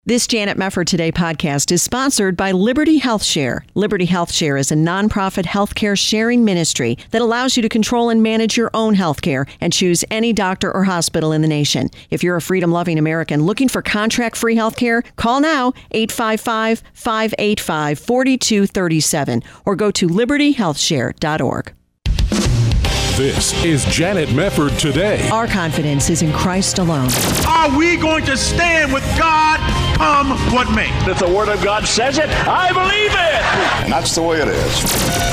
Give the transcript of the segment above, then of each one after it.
This Janet Mefford Today podcast is sponsored by Liberty Health Share. Liberty Health Share is a nonprofit healthcare sharing ministry that allows you to control and manage your own healthcare and choose any doctor or hospital in the nation. If you're a freedom-loving American looking for contract-free healthcare, call now 855-585-4237 or go to libertyhealthshare.org. This is Janet Mefford Today. Our confidence is in Christ alone. Are we going to stand with God come what may? If the Word of God says it, I believe it. And that's the way it is.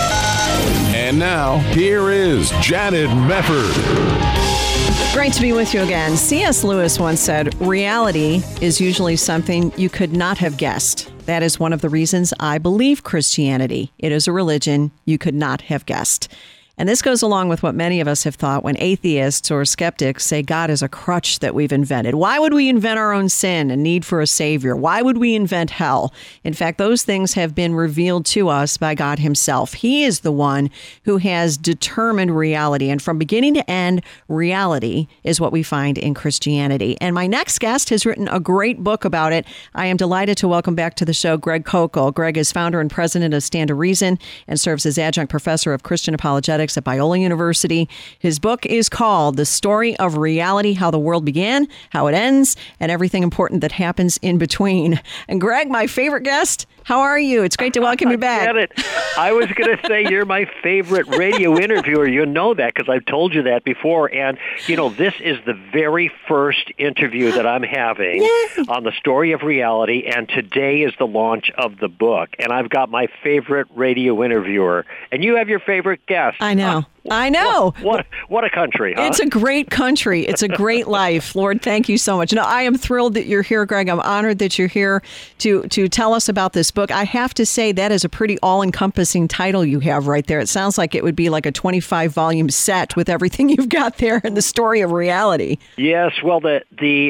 And now, here is Janet Mefford. Great to be with you again. C.S. Lewis once said, reality is usually something you could not have guessed. That is one of the reasons I believe Christianity. It is a religion you could not have guessed. And this goes along with what many of us have thought when atheists or skeptics say God is a crutch that we've invented. Why would we invent our own sin and need for a savior? Why would we invent hell? In fact, those things have been revealed to us by God himself. He is the one who has determined reality. And from beginning to end, reality is what we find in Christianity. And my next guest has written a great book about it. I am delighted to welcome back to the show Greg Koukl. Greg is founder and president of Stand to Reason and serves as adjunct professor of Christian apologetics at Biola University. His book is called The Story of Reality, How the World Began, How It Ends, and Everything Important That Happens in Between. And Greg, my favorite guest, how are you? It's great to welcome you back. Janet, I was going to say you're my favorite radio interviewer. You know that because I've told you that before. And, you know, this is the very first interview that I'm having on The Story of Reality, and today is the launch of the book. And I've got my favorite radio interviewer, and you have your favorite guest. I know. I know. What a country, huh? It's a great country. It's a great life. Lord, thank you so much. No, I am thrilled that you're here, Greg. I'm honored that you're here to tell us about this book. I have to say that is a pretty all-encompassing title you have right there. It sounds like it would be like a 25-volume set with everything you've got there in The Story of Reality. Yes, well, the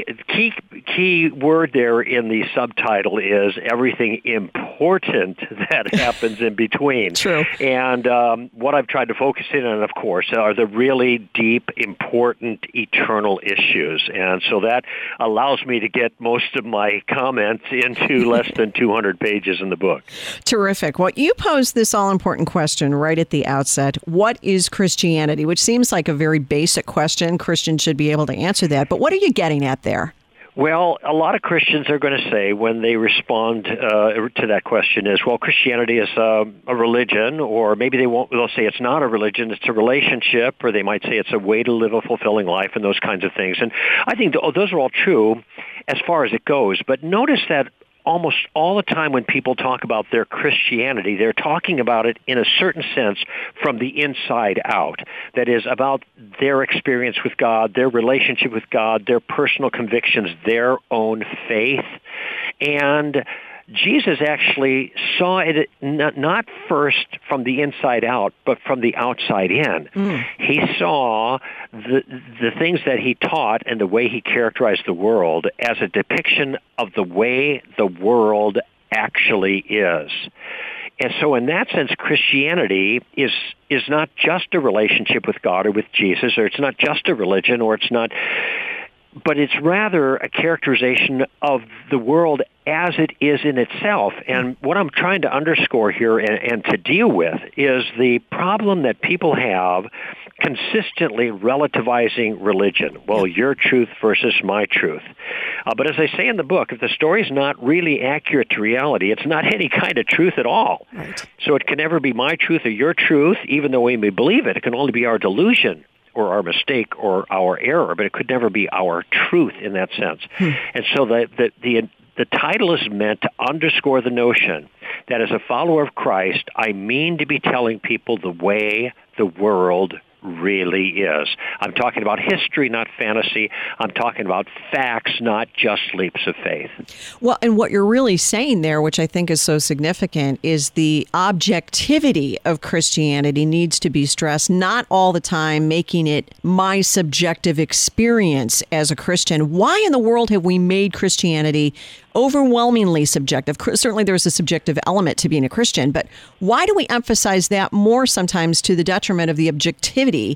key word there in the subtitle is everything important that happens in between. True. And what I've tried to focus in on, of course, are the really deep, important, eternal issues. And so that allows me to get most of my comments into less than 200 pages in the book. Terrific. Well, you posed this all-important question right at the outset. What is Christianity? Which seems like a very basic question. Christians should be able to answer that. But what are you getting at there? Well, a lot of Christians are going to say when they respond to that question is, well, Christianity is a religion, or maybe they'll say it's not a religion, it's a relationship, or they might say it's a way to live a fulfilling life and those kinds of things. And I think those are all true as far as it goes. But notice that almost all the time when people talk about their Christianity, they're talking about it in a certain sense from the inside out. That is, about their experience with God, their relationship with God, their personal convictions, their own faith. And Jesus actually saw it not first from the inside out, but from the outside in. He saw the things that he taught and the way he characterized the world as a depiction of the way the world actually is. And so in that sense, Christianity is not just a relationship with God or with Jesus, or it's not just a religion, or it's not... but it's rather a characterization of the world as it is in itself. And what I'm trying to underscore here and to deal with is the problem that people have consistently relativizing religion. Well, your truth versus my truth. But as I say in the book, if the story is not really accurate to reality, it's not any kind of truth at all. Right. So it can never be my truth or your truth, even though we may believe it. It can only be our delusion or our mistake or our error, but it could never be our truth in that sense. And so the title is meant to underscore the notion that as a follower of Christ, I mean to be telling people the way the world really is. I'm talking about history, not fantasy. I'm talking about facts, not just leaps of faith. Well, and what you're really saying there, which I think is so significant, is the objectivity of Christianity needs to be stressed, not all the time making it my subjective experience as a Christian. Why in the world have we made Christianity overwhelmingly subjective. Certainly there's a subjective element to being a Christian, but why do we emphasize that more sometimes to the detriment of the objectivity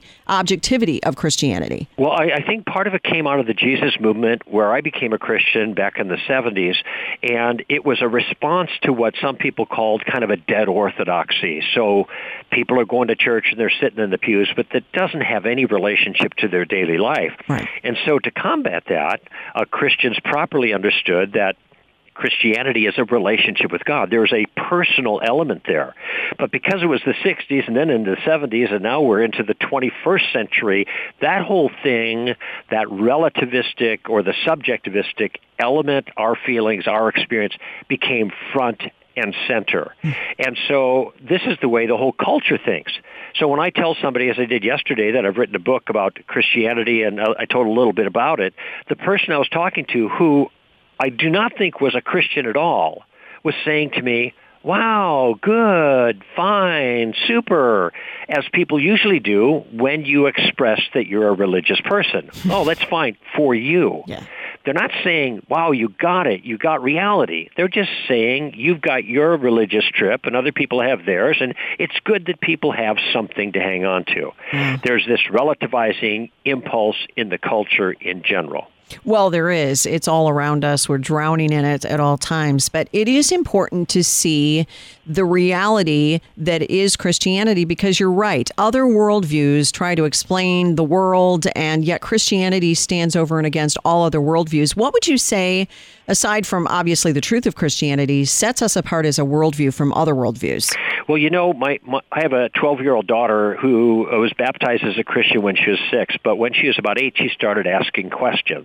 of Christianity? Well, I think part of it came out of the Jesus movement, where I became a Christian back in the 70s, and it was a response to what some people called kind of a dead orthodoxy. So people are going to church and they're sitting in the pews, but that doesn't have any relationship to their daily life. Right. And so to combat that, Christians properly understood that Christianity is a relationship with God. There's a personal element there. But because it was the 60s and then into the 70s and now we're into the 21st century, that whole thing, that relativistic or the subjectivistic element, our feelings, our experience, became front and center. And so this is the way the whole culture thinks. So when I tell somebody, as I did yesterday, that I've written a book about Christianity and I told a little bit about it, the person I was talking to, who I do not think was a Christian at all, was saying to me, wow, good, fine, super, as people usually do when you express that you're a religious person. Oh, that's fine for you. Yeah. They're not saying, wow, you got it, you got reality. They're just saying you've got your religious trip and other people have theirs, and it's good that people have something to hang on to. There's this relativizing impulse in the culture in general. Well, there is. It's all around us. We're drowning in it at all times. But it is important to see the reality that is Christianity, because you're right. Other worldviews try to explain the world, and yet Christianity stands over and against all other worldviews. What would you say, aside from obviously the truth of Christianity, sets us apart as a worldview from other worldviews? Well, you know, I have a 12-year-old daughter who was baptized as a Christian when she was 6, but when she was about 8, she started asking questions.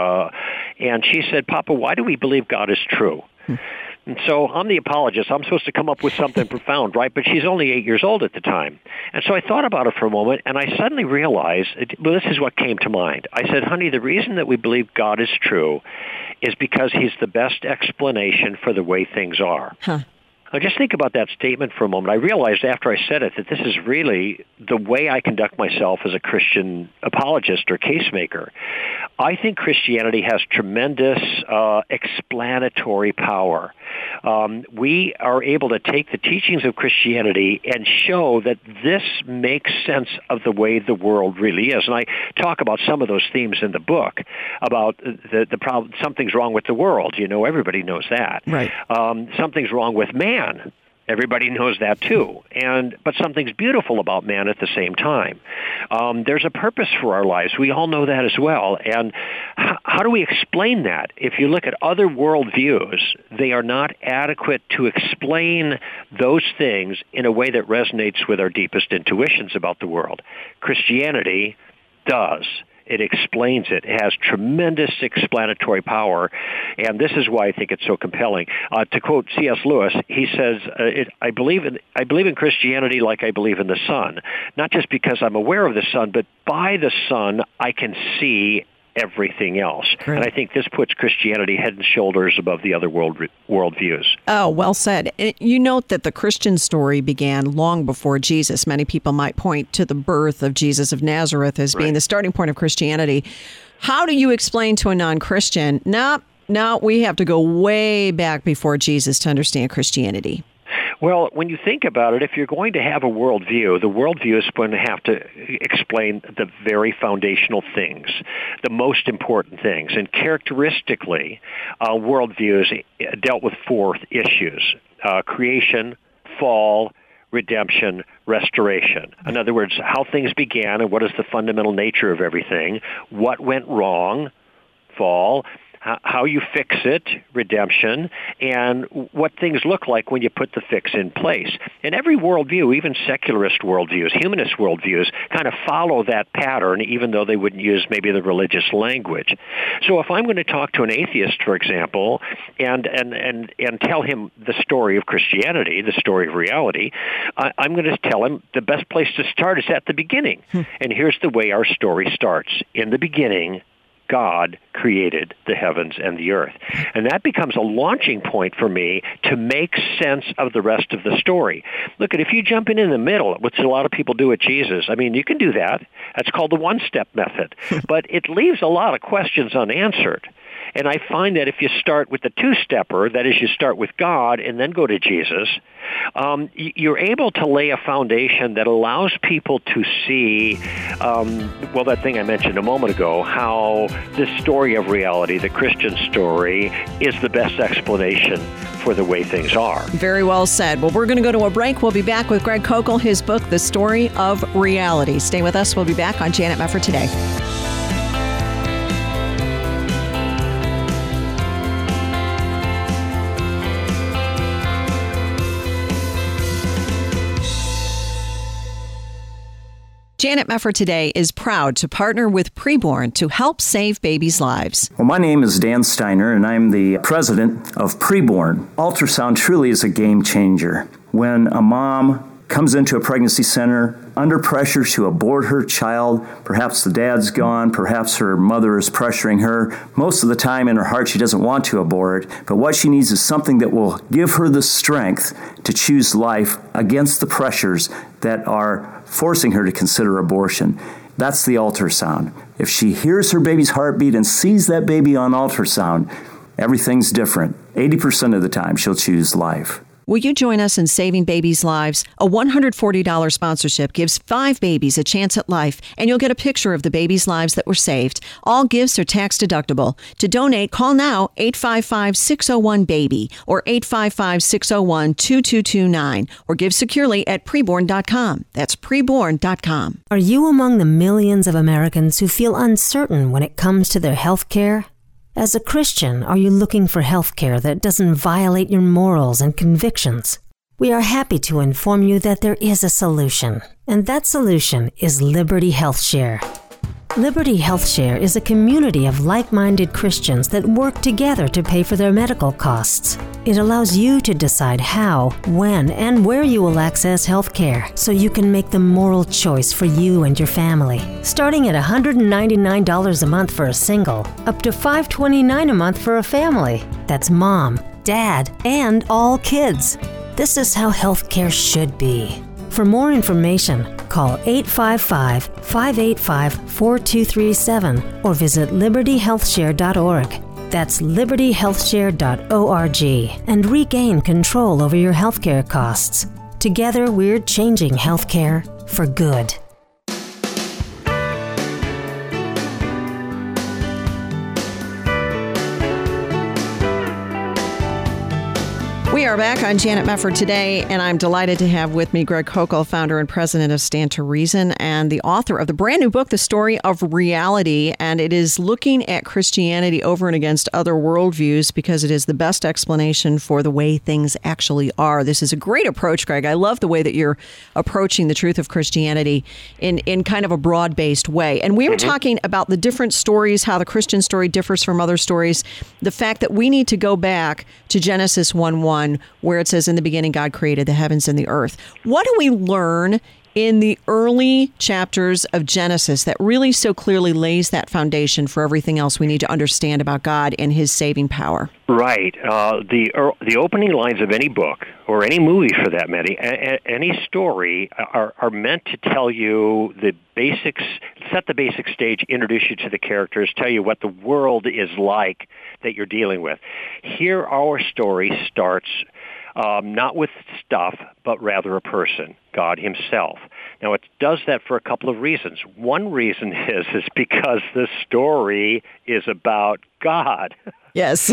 And she said, Papa, why do we believe God is true? And so I'm the apologist. I'm supposed to come up with something profound, right? But she's only 8 years old at the time. And so I thought about it for a moment, and I suddenly realized, well, this is what came to mind. I said, honey, the reason that we believe God is true is because he's the best explanation for the way things are. Now, just think about that statement for a moment. I realized after I said it that this is really the way I conduct myself as a Christian apologist or casemaker. I think Christianity has tremendous explanatory power. We are able to take the teachings of Christianity and show that this makes sense of the way the world really is. And I talk about some of those themes in the book about the problem. Something's wrong with the world. You know, everybody knows that. Right. Something's wrong with man. Everybody knows that too. But something's beautiful about man at the same time. There's a purpose for our lives. We all know that as well. And how do we explain that? If you look at other worldviews, they are not adequate to explain those things in a way that resonates with our deepest intuitions about the world. Christianity does. It explains it. It has tremendous explanatory power, and this is why I think it's so compelling. To quote C.S. Lewis, he says, I believe in Christianity like I believe in the sun, not just because I'm aware of the sun, but by the sun I can see everything else. Great. And I think this puts Christianity head and shoulders above the other worldviews. Oh, well said. You note that the Christian story began long before Jesus. Many people might point to the birth of Jesus of Nazareth as being the starting point of Christianity. How do you explain to a non-Christian, no, we have to go way back before Jesus to understand Christianity? Well, when you think about it, if you're going to have a worldview, the worldview is going to have to explain the very foundational things, the most important things. And characteristically, worldviews dealt with 4 issues: creation, fall, redemption, restoration. In other words, how things began and what is the fundamental nature of everything, what went wrong, fall, how you fix it, redemption, and what things look like when you put the fix in place. And every worldview, even secularist worldviews, humanist worldviews, kind of follow that pattern, even though they wouldn't use maybe the religious language. So if I'm going to talk to an atheist, for example, and tell him the story of Christianity, the story of reality, I'm going to tell him the best place to start is at the beginning. And here's the way our story starts. In the beginning, God created the heavens and the earth. And that becomes a launching point for me to make sense of the rest of the story. Look, if you jump in the middle, which a lot of people do with Jesus, I mean, you can do that. That's called the one-step method. But it leaves a lot of questions unanswered. And I find that if you start with the two-stepper, that is, you start with God and then go to Jesus, you're able to lay a foundation that allows people to see, that thing I mentioned a moment ago, how this story of reality, the Christian story, is the best explanation for the way things are. Very well said. Well, we're going to go to a break. We'll be back with Greg Koukl, his book, The Story of Reality. Stay with us. We'll be back on Janet Mefford Today. Janet Mefford Today is proud to partner with Preborn to help save babies' lives. Well, my name is Dan Steiner, and I'm the president of Preborn. Ultrasound truly is a game changer. When a mom comes into a pregnancy center under pressure to abort her child, perhaps the dad's gone, perhaps her mother is pressuring her. Most of the time in her heart she doesn't want to abort, but what she needs is something that will give her the strength to choose life against the pressures that are forcing her to consider abortion. That's the ultrasound. If she hears her baby's heartbeat and sees that baby on ultrasound, everything's different. 80% of the time she'll choose life. Will you join us in saving babies' lives? A $140 sponsorship gives 5 babies a chance at life, and you'll get a picture of the babies' lives that were saved. All gifts are tax deductible. To donate, call now 855-601-BABY or 855-601-2229 or give securely at preborn.com. That's preborn.com. Are you among the millions of Americans who feel uncertain when it comes to their health care? As a Christian, are you looking for health care that doesn't violate your morals and convictions? We are happy to inform you that there is a solution, and that solution is Liberty Health Share. Liberty Health Share is a community of like-minded Christians that work together to pay for their medical costs. It allows you to decide how, when, and where you will access health care so you can make the moral choice for you and your family. Starting at $199 a month for a single, up to $529 a month for a family. That's mom, dad, and all kids. This is how health care should be. For more information, call 855-585-4237 or visit libertyhealthshare.org. That's libertyhealthshare.org and regain control over your healthcare costs. Together, we're changing healthcare for good. We are back on Janet Mefford Today, and I'm delighted to have with me Greg Koukl, founder and president of Stand to Reason, and the author of the brand new book, The Story of Reality. And it is looking at Christianity over and against other worldviews because it is the best explanation for the way things actually are. This is a great approach, Greg. I love the way that you're approaching the truth of Christianity in kind of a broad-based way. And we were talking about the different stories, how the Christian story differs from other stories, the fact that we need to go back to Genesis 1:1, where it says, in the beginning, God created the heavens and the earth. What do we learn in the early chapters of Genesis that really so clearly lays that foundation for everything else we need to understand about God and his saving power? Right. The opening lines of any book, or any movie for that matter, any story, are meant to tell you the basics, set the basic stage, introduce you to the characters, tell you what the world is like that you're dealing with. Here our story starts not with stuff, but rather a person, God himself. Now, it does that for a couple of reasons. One reason is because the story is about God. Yes.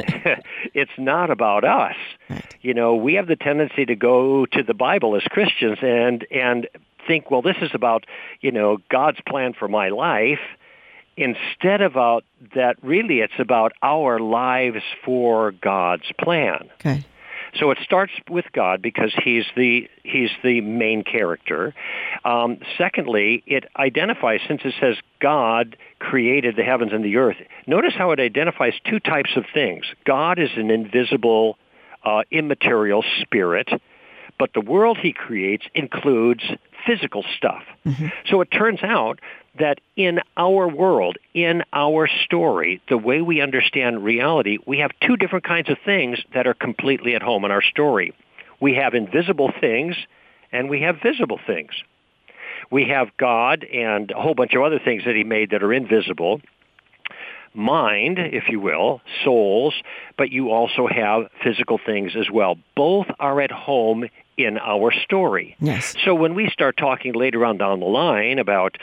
It's not about us. Right. You know, we have the tendency to go to the Bible as Christians and think, well, this is about, God's plan for my life. Instead of that, really, it's about our lives for God's plan. Okay. So it starts with God because he's the main character. Secondly, it identifies, since it says God created the heavens and the earth, notice how it identifies two types of things. God is an invisible, immaterial spirit, but the world he creates includes physical stuff. Mm-hmm. So it turns out that in our world, in our story, the way we understand reality, we have two different kinds of things that are completely at home in our story. We have invisible things, and we have visible things. We have God and a whole bunch of other things that he made that are invisible, mind, if you will, souls, but you also have physical things as well. Both are at home in our story. Yes. So when we start talking later on down the line about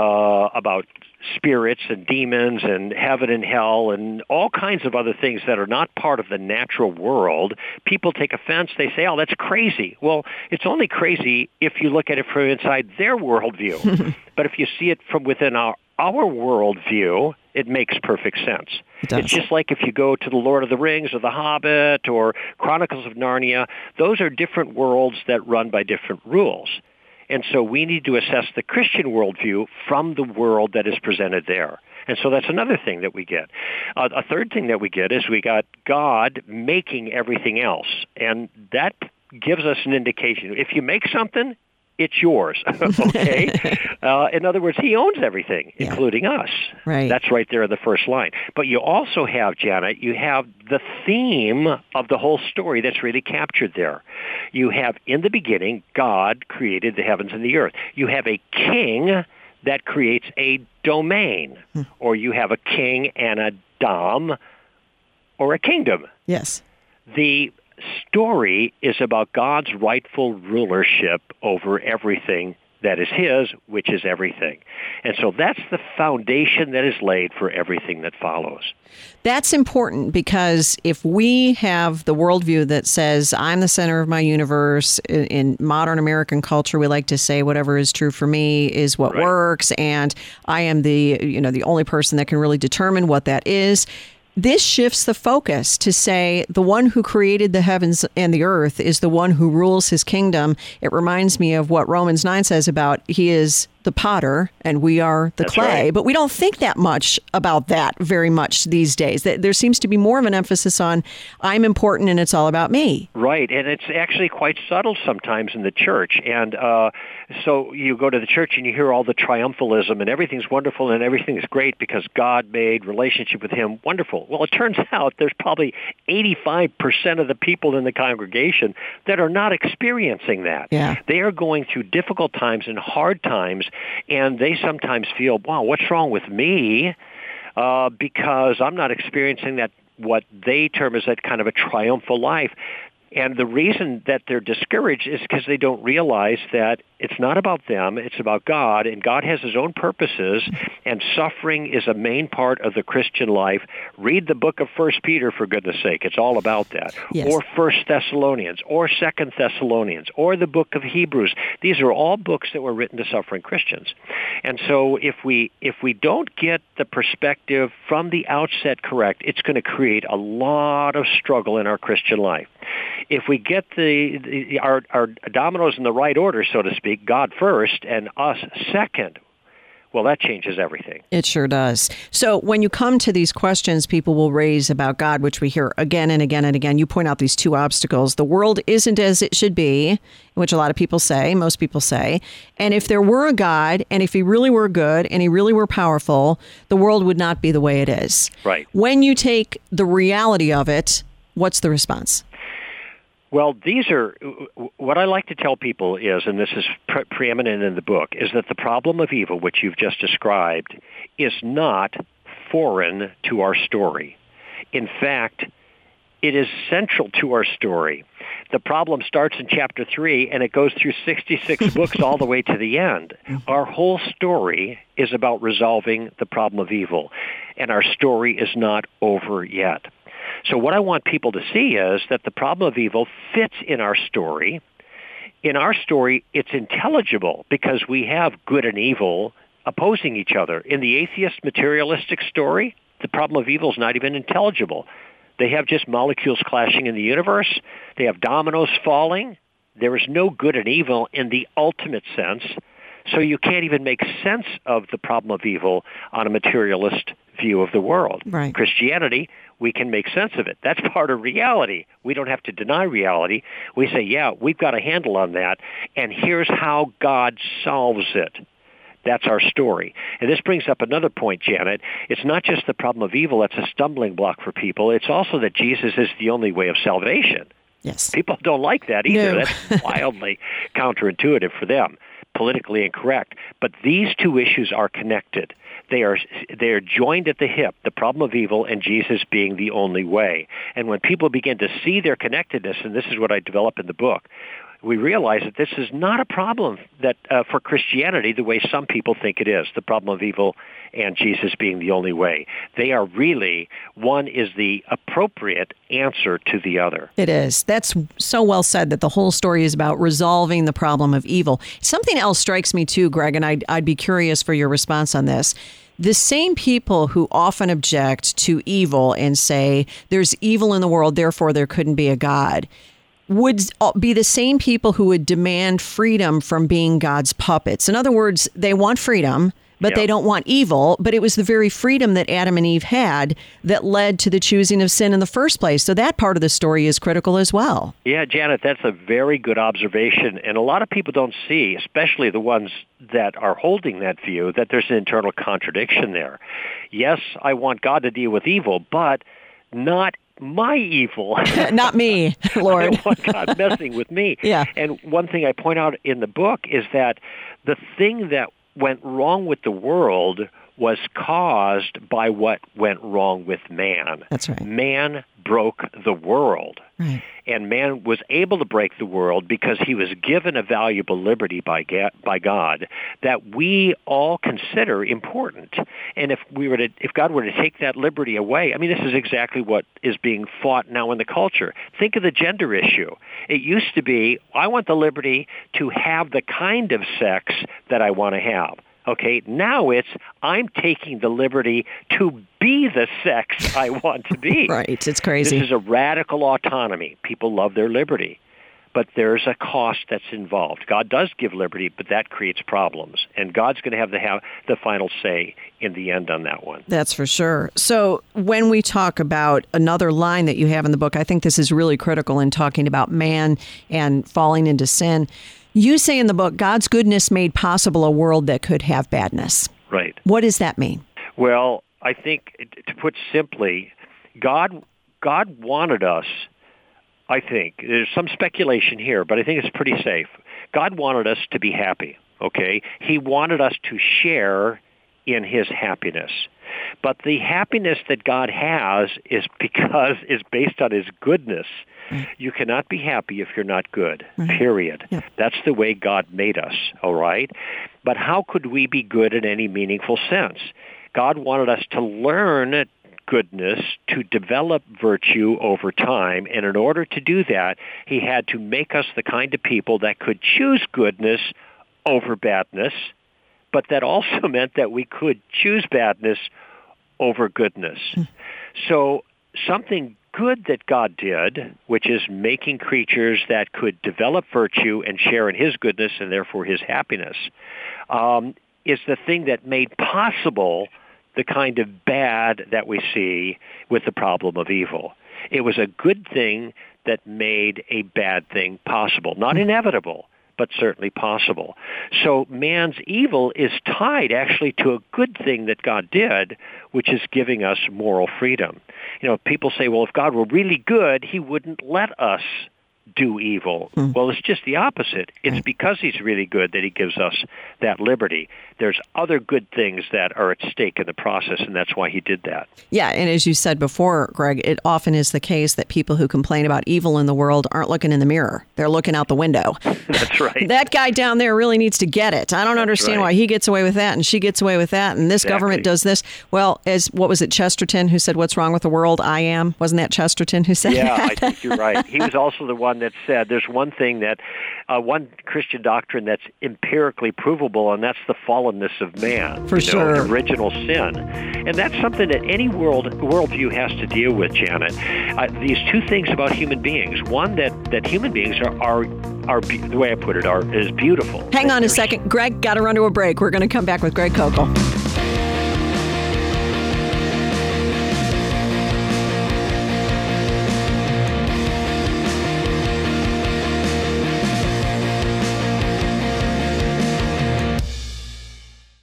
spirits and demons and heaven and hell and all kinds of other things that are not part of the natural world, people take offense. They say, oh, that's crazy. Well, it's only crazy if you look at it from inside their worldview. But if you see it from within our worldview, it makes perfect sense. It's just like if you go to the Lord of the Rings or the Hobbit or Chronicles of Narnia, those are different worlds that run by different rules. And so we need to assess the Christian worldview from the world that is presented there. And so that's another thing that we get. A third thing that we get is we got God making everything else. And that gives us an indication. If you make something, it's yours, okay? In other words, he owns everything, including us. Right. That's right there in the first line. But you also have, Janet, you have the theme of the whole story that's really captured there. You have, in the beginning, God created the heavens and the earth. You have a king that creates a domain, or you have a king and a dom, or a kingdom. Yes. The story is about God's rightful rulership over everything that is his, which is everything. And so that's the foundation that is laid for everything that follows. That's important because if we have the worldview that says, I'm the center of my universe, in modern American culture, we like to say whatever is true for me is what works, and I am the only person that can really determine what that is. This shifts the focus to say the one who created the heavens and the earth is the one who rules his kingdom. It reminds me of what Romans 9 says about he is the potter and we are the clay. Right. But we don't think that much about that very much these days. There seems to be more of an emphasis on I'm important and it's all about me. Right, and it's actually quite subtle sometimes in the church. And so you go to the church and you hear all the triumphalism and everything's wonderful and everything's great because God made relationship with him wonderful. Well, it turns out there's probably 85% of the people in the congregation that are not experiencing that. Yeah. They are going through difficult times and hard times, and they sometimes feel, wow, what's wrong with me? Because I'm not experiencing that, what they term as that kind of a triumphal life. And the reason that they're discouraged is because they don't realize that it's not about them, it's about God, and God has his own purposes, and suffering is a main part of the Christian life. Read the book of 1 Peter, for goodness sake. It's all about that. Yes. Or 1 Thessalonians, or 2 Thessalonians, or the book of Hebrews. These are all books that were written to suffering Christians. And so if we don't get the perspective from the outset correct, it's going to create a lot of struggle in our Christian life. If we get our dominoes in the right order, so to speak, God first and us second, well, that changes everything. It sure does. So when you come to these questions people will raise about God, which we hear again and again and again, you point out these two obstacles. The world isn't as it should be, which a lot of people say, most people say. And if there were a God, and if he really were good, and he really were powerful, the world would not be the way it is. Right. When you take the reality of it, what's the response? Well, these are, what I like to tell people is, and this is preeminent in the book, is that the problem of evil, which you've just described, is not foreign to our story. In fact, it is central to our story. The problem starts in chapter 3, and it goes through 66 books all the way to the end. Our whole story is about resolving the problem of evil, and our story is not over yet. So what I want people to see is that the problem of evil fits in our story. In our story, it's intelligible because we have good and evil opposing each other. In the atheist materialistic story, the problem of evil is not even intelligible. They have just molecules clashing in the universe. They have dominoes falling. There is no good and evil in the ultimate sense. So you can't even make sense of the problem of evil on a materialist view of the world. Right. Christianity, we can make sense of it. That's part of reality. We don't have to deny reality. We say, yeah, we've got a handle on that, and here's how God solves it. That's our story. And this brings up another point, Janet. It's not just the problem of evil that's a stumbling block for people. It's also that Jesus is the only way of salvation. Yes. People don't like that either. No. That's wildly counterintuitive for them, politically incorrect. But these two issues are connected. They are joined at the hip, the problem of evil and Jesus being the only way. And when people begin to see their connectedness, and this is what I develop in the book, we realize that this is not a problem that for Christianity the way some people think it is, the problem of evil and Jesus being the only way. They are really, one is the appropriate answer to the other. It is. That's so well said, that the whole story is about resolving the problem of evil. Something else strikes me too, Greg, and I'd be curious for your response on this. The same people who often object to evil and say there's evil in the world, therefore there couldn't be a God, would be the same people who would demand freedom from being God's puppets. In other words, they want freedom, but they don't want evil. But it was the very freedom that Adam and Eve had that led to the choosing of sin in the first place. So that part of the story is critical as well. Yeah, Janet, that's a very good observation. And a lot of people don't see, especially the ones that are holding that view, that there's an internal contradiction there. Yes, I want God to deal with evil, but not my evil. Not me, Lord. I don't want God messing with me. Yeah. And one thing I point out in the book is that the thing that went wrong with the world was caused by what went wrong with man. That's right. Man broke the world. Right. And man was able to break the world because he was given a valuable liberty by God that we all consider important. And if God were to take that liberty away, I mean, this is exactly what is being fought now in the culture. Think of the gender issue. It used to be, I want the liberty to have the kind of sex that I want to have. Okay, now it's, I'm taking the liberty to be the sex I want to be. Right, it's crazy. This is a radical autonomy. People love their liberty, but there's a cost that's involved. God does give liberty, but that creates problems, and God's going to have the final say in the end on that one. That's for sure. So when we talk about another line that you have in the book, I think this is really critical in talking about man and falling into sin. You say in the book, God's goodness made possible a world that could have badness. Right. What does that mean? Well, I think, to put simply, God wanted us, I think, there's some speculation here, but I think it's pretty safe. God wanted us to be happy, okay? He wanted us to share in his happiness. But the happiness that God has is based on his goodness. You cannot be happy if you're not good, period. Yeah. That's the way God made us, all right? But how could we be good in any meaningful sense? God wanted us to learn goodness, to develop virtue over time, and in order to do that, he had to make us the kind of people that could choose goodness over badness, but that also meant that we could choose badness over goodness. So something good that God did, which is making creatures that could develop virtue and share in his goodness and therefore his happiness, is the thing that made possible the kind of bad that we see with the problem of evil. It was a good thing that made a bad thing possible. Not inevitable, but certainly possible. So man's evil is tied actually to a good thing that God did, which is giving us moral freedom. You know, people say, well, if God were really good, he wouldn't let us do evil. Well, it's just the opposite. It's because he's really good that he gives us that liberty. There's other good things that are at stake in the process, and that's why he did that. Yeah, and as you said before, Greg, it often is the case that people who complain about evil in the world aren't looking in the mirror. They're looking out the window. That's right. That guy down there really needs to get it. I don't understand why he gets away with that and she gets away with that and this government does this. Well, what was it, Chesterton who said, what's wrong with the world? I am. Wasn't that Chesterton who said that? Yeah, I think you're right. He was also the one that said there's one thing that, one Christian doctrine that's empirically provable, and that's the fallenness of man. For sure. The original sin. And that's something that any worldview has to deal with, Janet. These two things about human beings. One, that human beings are the way I put it, is beautiful. Hang on a second. Greg, got to run to a break. We're going to come back with Greg Koukl.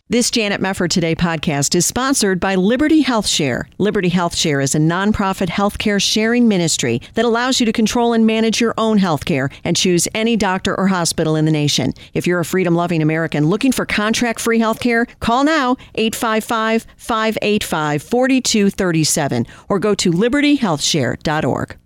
This Janet Mefford Today podcast is sponsored by Liberty Health Share. Liberty Health Share is a nonprofit healthcare sharing ministry that allows you to control and manage your own healthcare and choose any doctor or hospital in the nation. If you're a freedom-loving American looking for contract-free healthcare, call now 855-585-4237 or go to libertyhealthshare.org.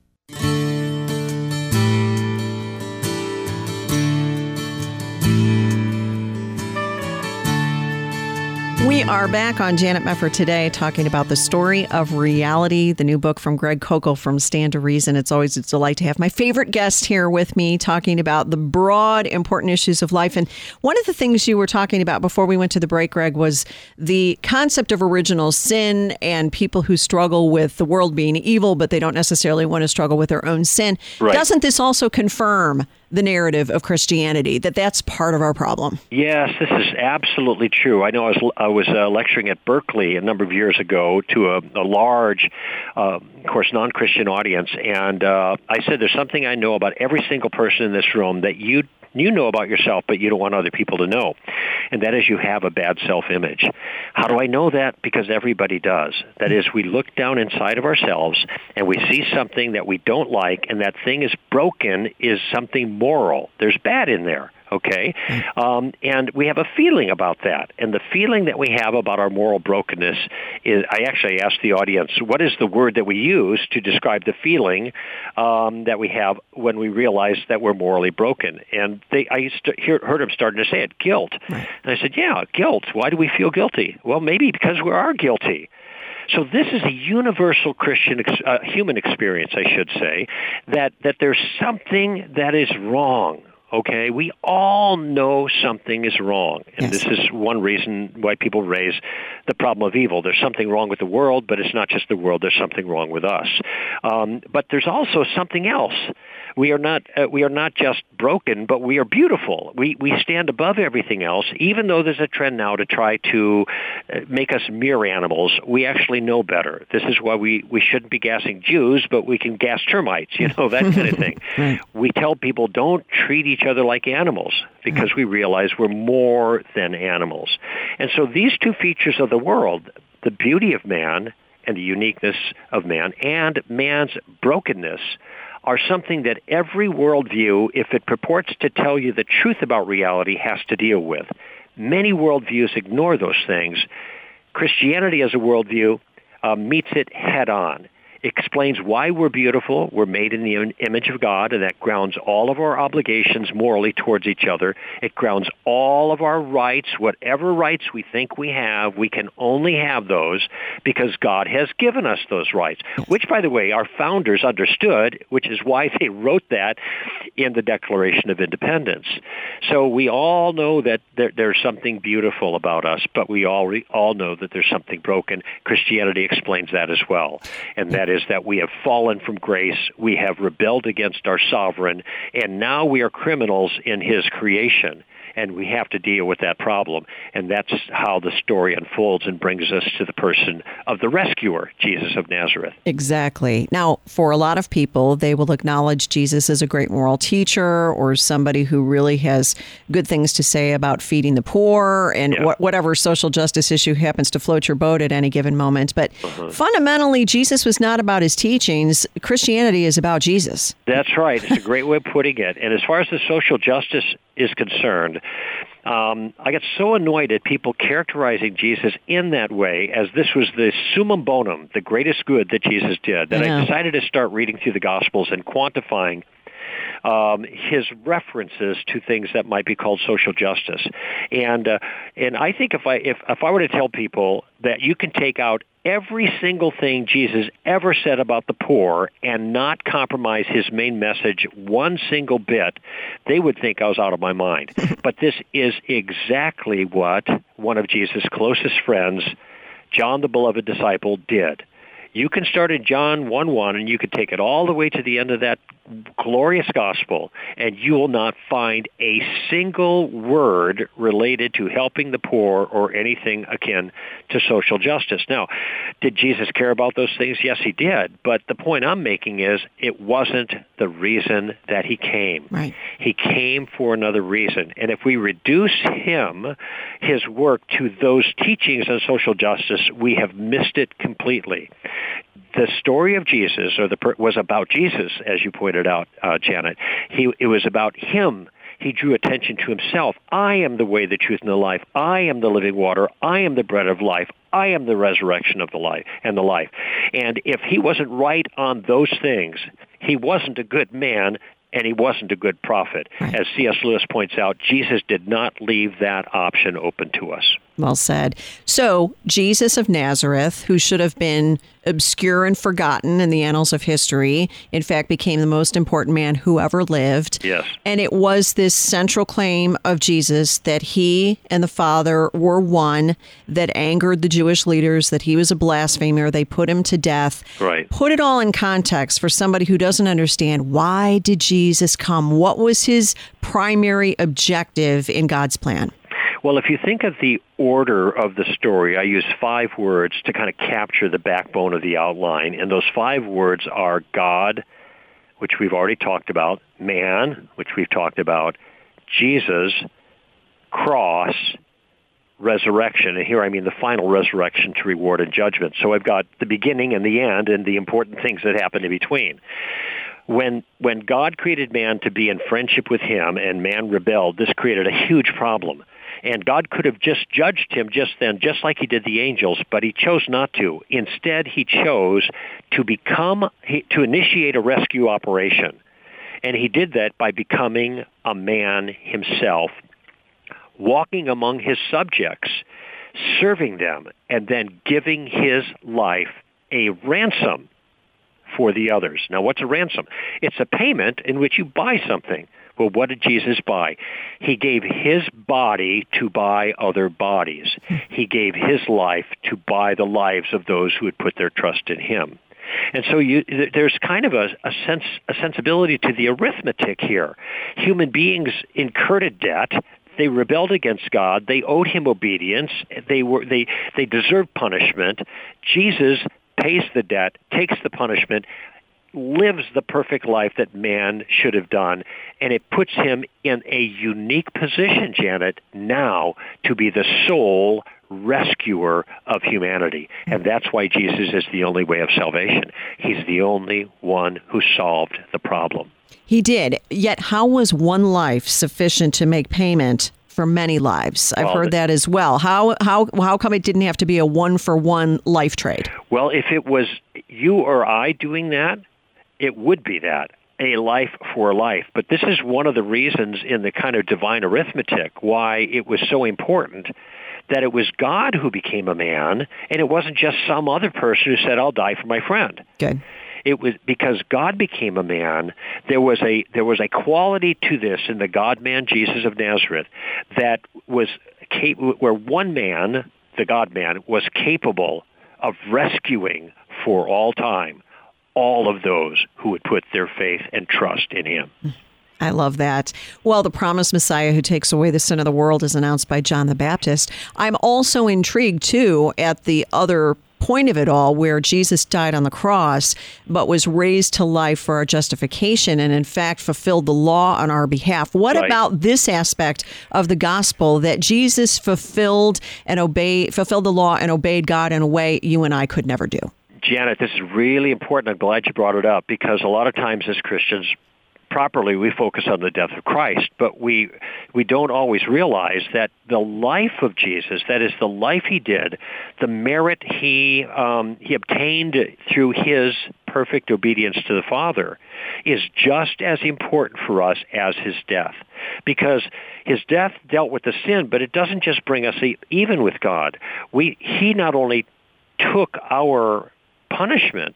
We are back on Janet Mefford Today talking about The Story of Reality, the new book from Greg Koukl from Stand to Reason. It's always a delight to have my favorite guest here with me talking about the broad, important issues of life. And one of the things you were talking about before we went to the break, Greg, was the concept of original sin and people who struggle with the world being evil, but they don't necessarily want to struggle with their own sin. Right. Doesn't this also confirm the narrative of Christianity, that that's part of our problem? Yes, this is absolutely true. I know I was lecturing at Berkeley a number of years ago to a large, of course, non-Christian audience, and I said there's something I know about every single person in this room that you know about yourself, but you don't want other people to know, and that is you have a bad self-image. How do I know that? Because everybody does. That is, we look down inside of ourselves, and we see something that we don't like, and that thing is broken, is something moral. There's bad in there. Okay? And we have a feeling about that. And the feeling that we have about our moral brokenness is, I actually asked the audience, what is the word that we use to describe the feeling that we have when we realize that we're morally broken? And I heard them starting to say it, guilt. Right. And I said, yeah, guilt. Why do we feel guilty? Well, maybe because we are guilty. So this is a universal Christian human experience, I should say, that there's something that is wrong. Okay, we all know something is wrong, and This is one reason why people raise the problem of evil. There's something wrong with the world, but it's not just the world. There's something wrong with us. But there's also something else. We are not just broken, but we are beautiful. We stand above everything else, even though there's a trend now to try to make us mere animals. We actually know better. This is why we shouldn't be gassing Jews, but we can gas termites, that kind of thing. Right. We tell people don't treat each other like animals because we realize we're more than animals. And so these two features of the world, the beauty of man and the uniqueness of man and man's brokenness, are something that every worldview, if it purports to tell you the truth about reality, has to deal with. Many worldviews ignore those things. Christianity as a worldview meets it head on. It explains why we're beautiful. We're made in the image of God, and that grounds all of our obligations morally towards each other. It grounds all of our rights. Whatever rights we think we have, we can only have those because God has given us those rights, which, by the way, our founders understood, which is why they wrote that in the Declaration of Independence. So we all know that there's something beautiful about us, but we all know that there's something broken. Christianity explains that as well, and that is that we have fallen from grace, we have rebelled against our sovereign, and now we are criminals in his creation. And we have to deal with that problem. And that's how the story unfolds and brings us to the person of the rescuer, Jesus of Nazareth. Exactly. Now, for a lot of people, they will acknowledge Jesus as a great moral teacher or somebody who really has good things to say about feeding the poor and whatever social justice issue happens to float your boat at any given moment. But fundamentally, Jesus was not about his teachings. Christianity is about Jesus. That's right. It's a great way of putting it. And as far as the social justice is concerned, I get so annoyed at people characterizing Jesus in that way, as this was the summum bonum, the greatest good that Jesus did, that I decided to start reading through the Gospels and quantifying his references to things that might be called social justice. And I think if I were to tell people that you can take out every single thing Jesus ever said about the poor and not compromise his main message one single bit, they would think I was out of my mind. But this is exactly what one of Jesus' closest friends, John the beloved disciple, did. You can start in John 1:1, and you could take it all the way to the end of that glorious gospel, and you will not find a single word related to helping the poor or anything akin to social justice. Now, did Jesus care about those things? Yes, he did. But the point I'm making is it wasn't the reason that he came. Right. He came for another reason. And if we reduce his work, to those teachings on social justice, we have missed it completely. The story of Jesus, was about Jesus, as you pointed out, Janet. It was about him. He drew attention to himself. I am the way, the truth, and the life. I am the living water. I am the bread of life. I am the resurrection of the life and the life. And if he wasn't right on those things, he wasn't a good man, and he wasn't a good prophet. Right. As C.S. Lewis points out, Jesus did not leave that option open to us. Well said. So, Jesus of Nazareth, who should have been obscure and forgotten in the annals of history, in fact, became the most important man who ever lived. Yes. And it was this central claim of Jesus that he and the Father were one that angered the Jewish leaders, that he was a blasphemer. They put him to death. Right. Put it all in context for somebody who doesn't understand, why did Jesus come? What was his primary objective in God's plan? Well, if you think of the order of the story, I use 5 words to kind of capture the backbone of the outline. And those 5 words are God, which we've already talked about, man, which we've talked about, Jesus, cross, resurrection. And here I mean the final resurrection to reward and judgment. So I've got the beginning and the end and the important things that happen in between. When God created man to be in friendship with him and man rebelled, this created a huge problem. And God could have just judged him just then, just like he did the angels, but he chose not to. Instead, he chose to initiate a rescue operation. And he did that by becoming a man himself, walking among his subjects, serving them, and then giving his life a ransom for the others. Now, what's a ransom? It's a payment in which you buy something. Well, what did Jesus buy? He gave his body to buy other bodies. He gave his life to buy the lives of those who had put their trust in him. And so there's kind of a sensibility to the arithmetic here. Human beings incurred a debt. They rebelled against God. They owed him obedience. They deserved punishment. Jesus pays the debt, takes the punishment, lives the perfect life that man should have done, and it puts him in a unique position, Janet, now to be the sole rescuer of humanity. And that's why Jesus is the only way of salvation. He's the only one who solved the problem. He did. Yet how was one life sufficient to make payment for many lives? I've heard that as well. How come it didn't have to be a one-for-one life trade? Well, if it was you or I doing that, it would be that, a life for life. But this is one of the reasons in the kind of divine arithmetic why it was so important that it was God who became a man, and it wasn't just some other person who said, I'll die for my friend. Good. It was because God became a man. There was a quality to this in the God-man Jesus of Nazareth that was where one man, the God-man, was capable of rescuing for all time all of those who would put their faith and trust in him. I love that. Well, the promised Messiah who takes away the sin of the world is announced by John the Baptist. I'm also intrigued, too, at the other point of it all, where Jesus died on the cross, but was raised to life for our justification and, in fact, fulfilled the law on our behalf. What about this aspect of the gospel, that Jesus fulfilled the law and obeyed God in a way you and I could never do? Janet, this is really important. I'm glad you brought it up, because a lot of times as Christians, properly, we focus on the death of Christ, but we don't always realize that the life of Jesus, that is the life he did, the merit he obtained through his perfect obedience to the Father, is just as important for us as his death. Because his death dealt with the sin, but it doesn't just bring us even with God. He not only took our punishment,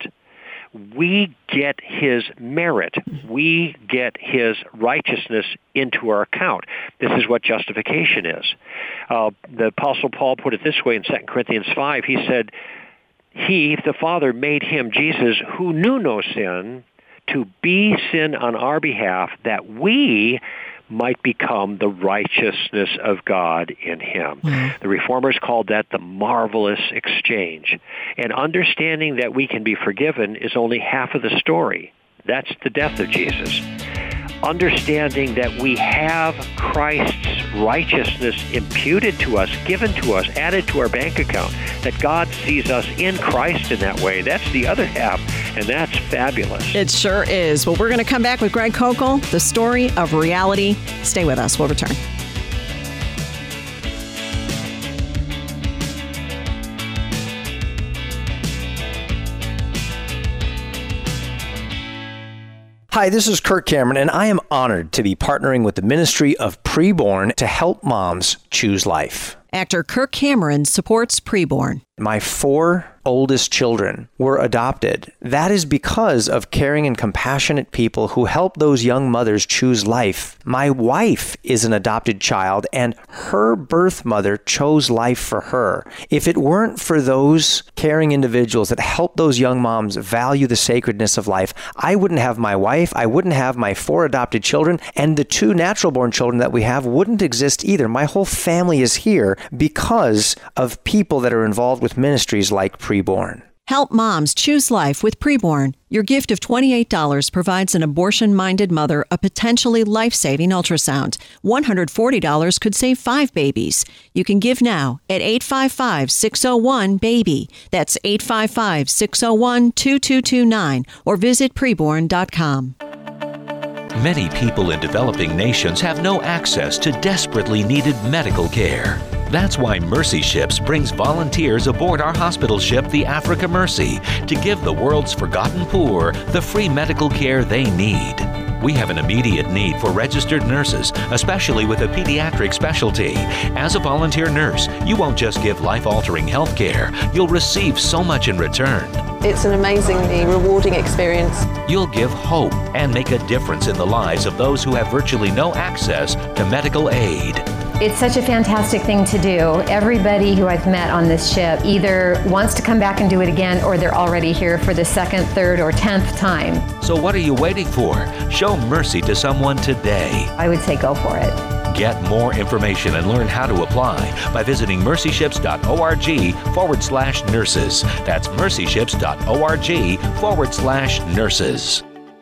we get his merit. We get his righteousness into our account. This is what justification is. The Apostle Paul put it this way in 2 Corinthians 5. He said, he, the Father, made him, Jesus, who knew no sin, to be sin on our behalf, that we might become the righteousness of God in him. The Reformers called that the marvelous exchange. And understanding that we can be forgiven is only half of the story. That's the death of Jesus. Understanding that we have Christ's righteousness imputed to us, given to us, added to our bank account, that God sees us in Christ in that way. That's the other half, and that's fabulous. It sure is. Well, we're going to come back with Greg Koukl, the story of reality. Stay with us. We'll return. Hi, this is Kirk Cameron, and I am honored to be partnering with the Ministry of Preborn to help moms choose life. Actor Kirk Cameron supports Preborn. My 4 oldest children were adopted. That is because of caring and compassionate people who help those young mothers choose life. My wife is an adopted child, and her birth mother chose life for her. If it weren't for those caring individuals that help those young moms value the sacredness of life, I wouldn't have my wife, I wouldn't have my 4 adopted children, and the 2 natural-born children that we have wouldn't exist either. My whole family is here because of people that are involved with ministries like Preborn. Help moms choose life with Preborn. Your gift of $28 provides an abortion-minded mother a potentially life-saving ultrasound. $140 could save 5 babies. You can give now at 855-601-BABY. That's 855-601-2229 or visit preborn.com. Many people in developing nations have no access to desperately needed medical care. That's why Mercy Ships brings volunteers aboard our hospital ship, the Africa Mercy, to give the world's forgotten poor the free medical care they need. We have an immediate need for registered nurses, especially with a pediatric specialty. As a volunteer nurse, you won't just give life-altering health care, you'll receive so much in return. It's an amazingly rewarding experience. You'll give hope and make a difference in the lives of those who have virtually no access to medical aid. It's such a fantastic thing to do. Everybody who I've met on this ship either wants to come back and do it again, or they're already here for the 2nd, 3rd, or 10th time. So what are you waiting for? Show mercy to someone today. I would say go for it. Get more information and learn how to apply by visiting mercyships.org/nurses. That's mercyships.org/nurses.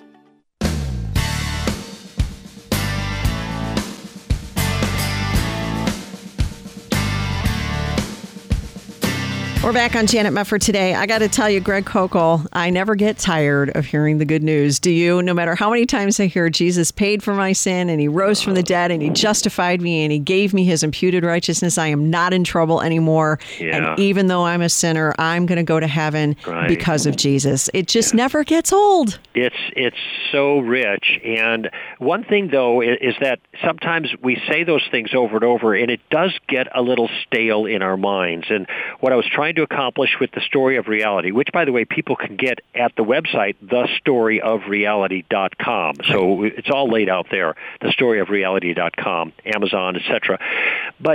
We're back on Janet Mefford today. I got to tell you, Greg Koukl, I never get tired of hearing the good news. Do you? No matter how many times I hear Jesus paid for my sin and he rose from the dead and he justified me and he gave me his imputed righteousness, I am not in trouble anymore. Yeah. And even though I'm a sinner, I'm going to go to heaven because of Jesus. It just never gets old. It's so rich. And one thing, though, is that sometimes we say those things over and over, and it does get a little stale in our minds. And what I was trying to accomplish with the Story of Reality, which, by the way, people can get at the website, thestoryofreality.com. So it's all laid out there, thestoryofreality.com, Amazon, etc. But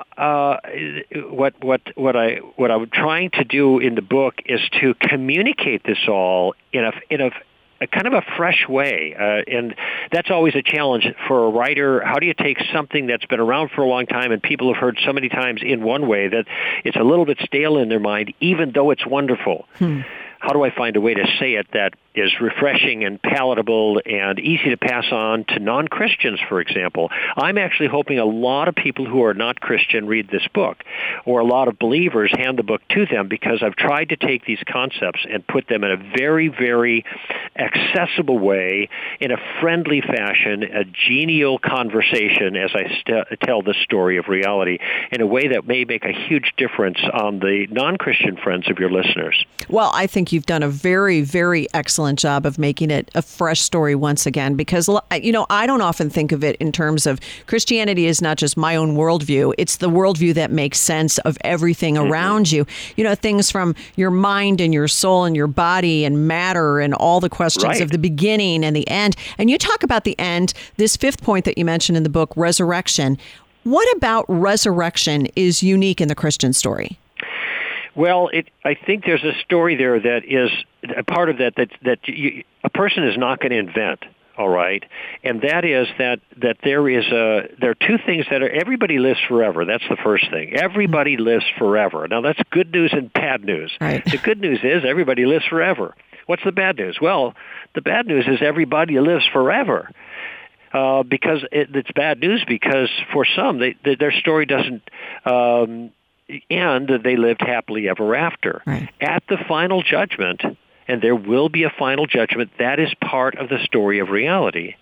what I'm trying to do in the book is to communicate this all in a kind of a fresh way, and that's always a challenge for a writer. How do you take something that's been around for a long time and people have heard so many times in one way that it's a little bit stale in their mind, even though it's wonderful? How do I find a way to say it that is refreshing and palatable and easy to pass on to non-Christians, for example? I'm actually hoping a lot of people who are not Christian read this book, or a lot of believers hand the book to them, because I've tried to take these concepts and put them in a very, very accessible way, in a friendly fashion, a genial conversation as I tell the story of reality, in a way that may make a huge difference on the non-Christian friends of your listeners. Well, I think you've done a very, very excellent job of making it a fresh story once again, because, you know, I don't often think of it in terms of Christianity is not just my own worldview. It's the worldview that makes sense of everything around you. You know, things from your mind and your soul and your body and matter and all the questions of the beginning and the end. And you talk about the end, this 5th point that you mentioned in the book, resurrection. What about resurrection is unique in the Christian story? Well, I think there's a story there that is a part of that a person is not going to invent. All right, and that is that there are two things that everybody lives forever. That's the first thing. Everybody lives forever. Now that's good news and bad news. Right. The good news is everybody lives forever. What's the bad news? Well, the bad news is everybody lives forever. Because it's bad news because for some their story doesn't end. They lived happily ever after. Right. At the final judgment. And there will be a final judgment. That is part of the story of reality.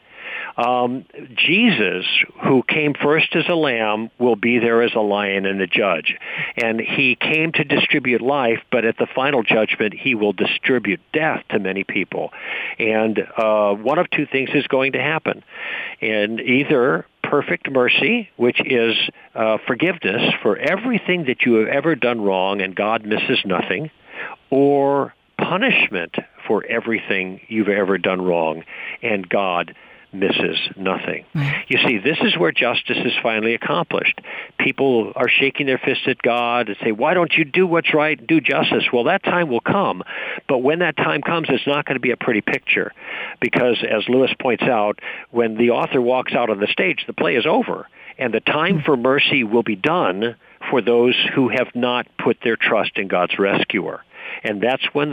Jesus, who came first as a lamb, will be there as a lion and a judge. And he came to distribute life, but at the final judgment, he will distribute death to many people. And one of two things is going to happen. And either perfect mercy, which is forgiveness for everything that you have ever done wrong, and God misses nothing, or punishment for everything you've ever done wrong, and God misses nothing. You see, this is where justice is finally accomplished. People are shaking their fists at God and say, why don't you do what's right and do justice? Well, that time will come, but when that time comes, it's not going to be a pretty picture, because as Lewis points out, when the author walks out on the stage, the play is over, and the time for mercy will be done for those who have not put their trust in God's rescuer. And that's when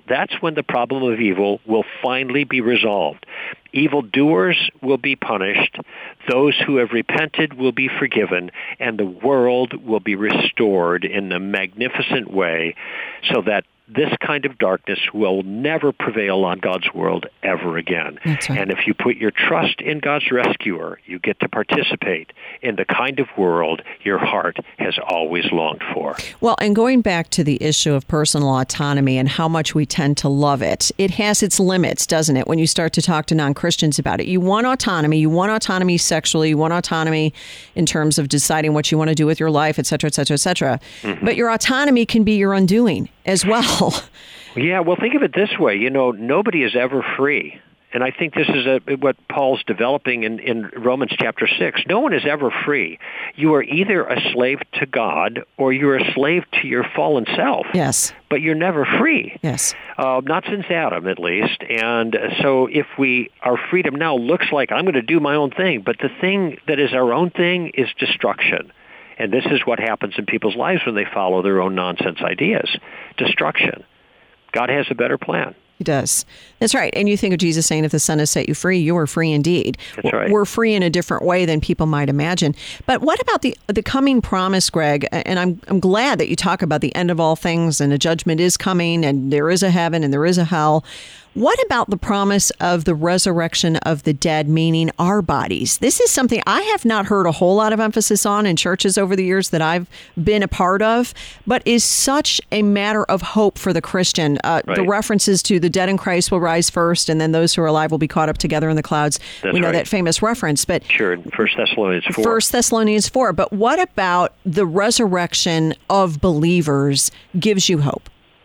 the problem of evil will finally be resolved. Evildoers will be punished, those who have repented will be forgiven, and the world will be restored in a magnificent way so that this kind of darkness will never prevail on God's world ever again. That's right. And if you put your trust in God's rescuer, you get to participate in the kind of world your heart has always longed for. Well, and going back to the issue of personal autonomy and how much we tend to love it, it has its limits, doesn't it, when you start to talk to non-Christians about it. You want autonomy sexually, you want autonomy in terms of deciding what you want to do with your life, et cetera, et cetera, et cetera. Mm-hmm. But your autonomy can be your undoing as well. Yeah, well, think of it this way. Nobody is ever free. And I think this is what Paul's developing in Romans chapter 6. No one is ever free. You are either a slave to God or you're a slave to your fallen self. Yes. But you're never free. Yes. Not since Adam, at least. And so if our freedom now looks like I'm going to do my own thing, but the thing that is our own thing is destruction. And this is what happens in people's lives when they follow their own nonsense ideas. Destruction. God has a better plan. He does. That's right. And you think of Jesus saying, if the Son has set you free, you are free indeed. That's right. We're free in a different way than people might imagine. But what about the coming promise, Greg? And I'm glad that you talk about the end of all things and a judgment is coming and there is a heaven and there is a hell. What about the promise of the resurrection of the dead, meaning our bodies? This is something I have not heard a whole lot of emphasis on in churches over the years that I've been a part of, but is such a matter of hope for the Christian. Right. The references to the dead in Christ will rise first, and then those who are alive will be caught up together in the clouds. That's we know right. That famous reference. But sure, 1 Thessalonians 4. 1 Thessalonians 4. But what about the resurrection of believers gives you hope?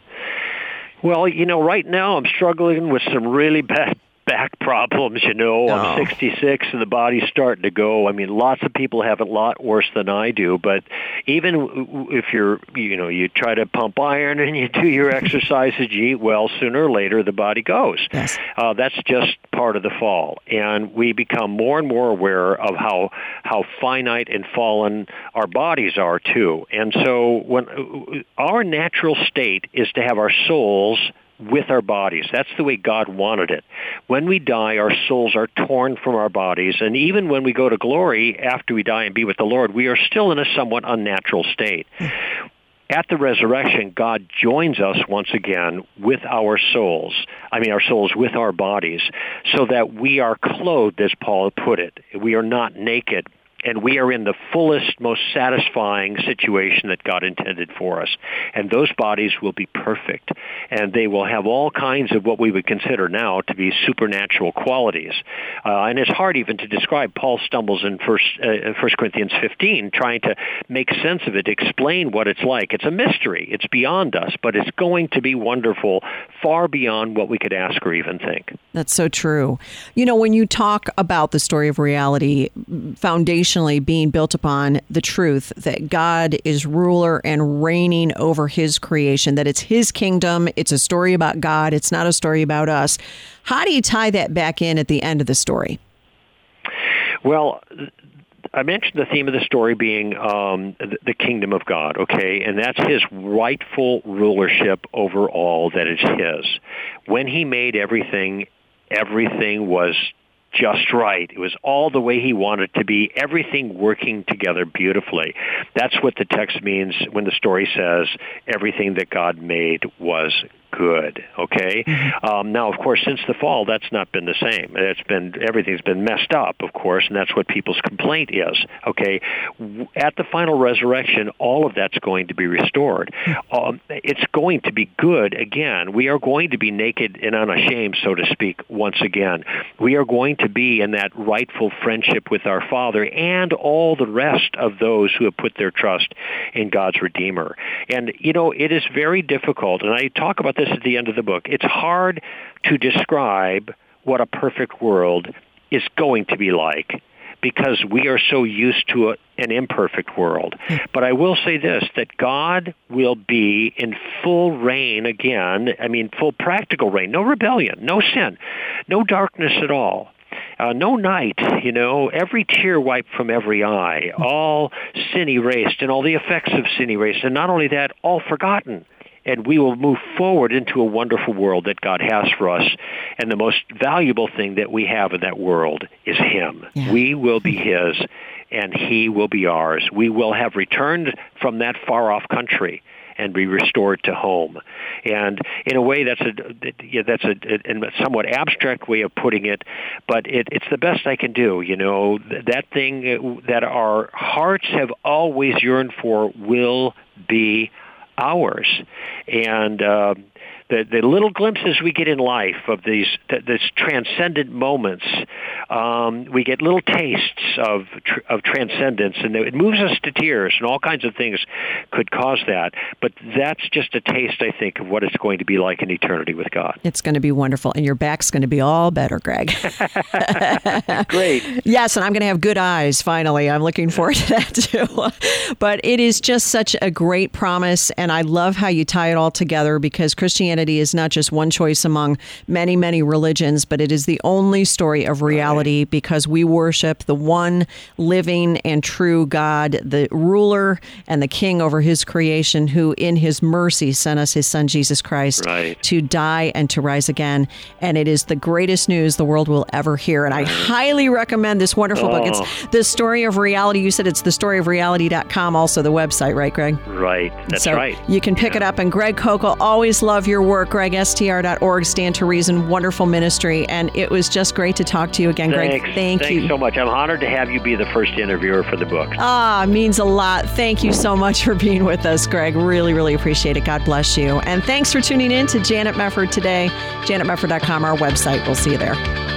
Well, right now I'm struggling with some really bad back problems, I'm 66 and the body's starting to go. I mean, lots of people have it a lot worse than I do, but even if you try to pump iron and you do your exercises, you eat well, sooner or later the body goes. Yes. That's just part of the fall. And we become more and more aware of how finite and fallen our bodies are too. And so when our natural state is to have our souls with our bodies. That's the way God wanted it. When we die, our souls are torn from our bodies, and even when we go to glory after we die and be with the Lord, we are still in a somewhat unnatural state. At the resurrection, God joins us once again with our souls with our bodies, so that we are clothed, as Paul put it. We are not naked. And we are in the fullest, most satisfying situation that God intended for us. And those bodies will be perfect. And they will have all kinds of what we would consider now to be supernatural qualities. And it's hard even to describe. Paul stumbles in 1 Corinthians 15, trying to make sense of it, explain what it's like. It's a mystery. It's beyond us, but it's going to be wonderful, far beyond what we could ask or even think. That's so true. When you talk about the story of reality, foundationally, foundationally being built upon the truth that God is ruler and reigning over his creation, that it's his kingdom. It's a story about God. It's not a story about us. How do you tie that back in at the end of the story? Well, I mentioned the theme of the story being the kingdom of God, okay? And that's his rightful rulership over all that is his. When he made everything was just right. It was all the way he wanted it to be, everything working together beautifully. That's what the text means when the story says everything that God made was good, okay? Now, of course, since the fall, that's not been the same. Everything's been messed up, of course, and that's what people's complaint is, okay? At the final resurrection, all of that's going to be restored. It's going to be good again. We are going to be naked and unashamed, so to speak, once again. We are going to be in that rightful friendship with our Father and all the rest of those who have put their trust in God's Redeemer. And, it is very difficult, and I talk about this at the end of the book. It's hard to describe what a perfect world is going to be like because we are so used to an imperfect world. But I will say this, that God will be in full reign again, full practical reign, no rebellion, no sin, no darkness at all. No night, every tear wiped from every eye, all sin erased and all the effects of sin erased, and not only that, all forgotten. And we will move forward into a wonderful world that God has for us. And the most valuable thing that we have in that world is him. Yeah. We will be his, and he will be ours. We will have returned from that far-off country and be restored to home. And in a way, that's a somewhat abstract way of putting it, but it's the best I can do. That thing that our hearts have always yearned for will be ours. And the little glimpses we get in life of these transcendent moments, we get little tastes of transcendence, and it moves us to tears, and all kinds of things could cause that. But that's just a taste, I think, of what it's going to be like in eternity with God. It's going to be wonderful, and your back's going to be all better, Greg. Great. Yes, and I'm going to have good eyes, finally. I'm looking forward to that, too. But it is just such a great promise, and I love how you tie it all together, because Christianity is not just one choice among many, many religions, but it is the only story of reality, because we worship the one living and true God, the ruler and the king over his creation, who in his mercy sent us his son, Jesus Christ, to die and to rise again. And it is the greatest news the world will ever hear. And I highly recommend this wonderful book. It's The Story of Reality. You said it's thestoryofreality.com, also the website, right, Greg? Right. That's right. You can pick it up. And Greg Koukl, always love your work. GregSTR.org, Stand to Reason, wonderful ministry. And it was just great to talk to you again, Greg. Thank you. Thanks so much. I'm honored to have you be the first interviewer for the book. Means a lot. Thank you so much for being with us, Greg. Really, really appreciate it. God bless you. And thanks for tuning in to Janet Mefford today. JanetMefford.com, our website. We'll see you there.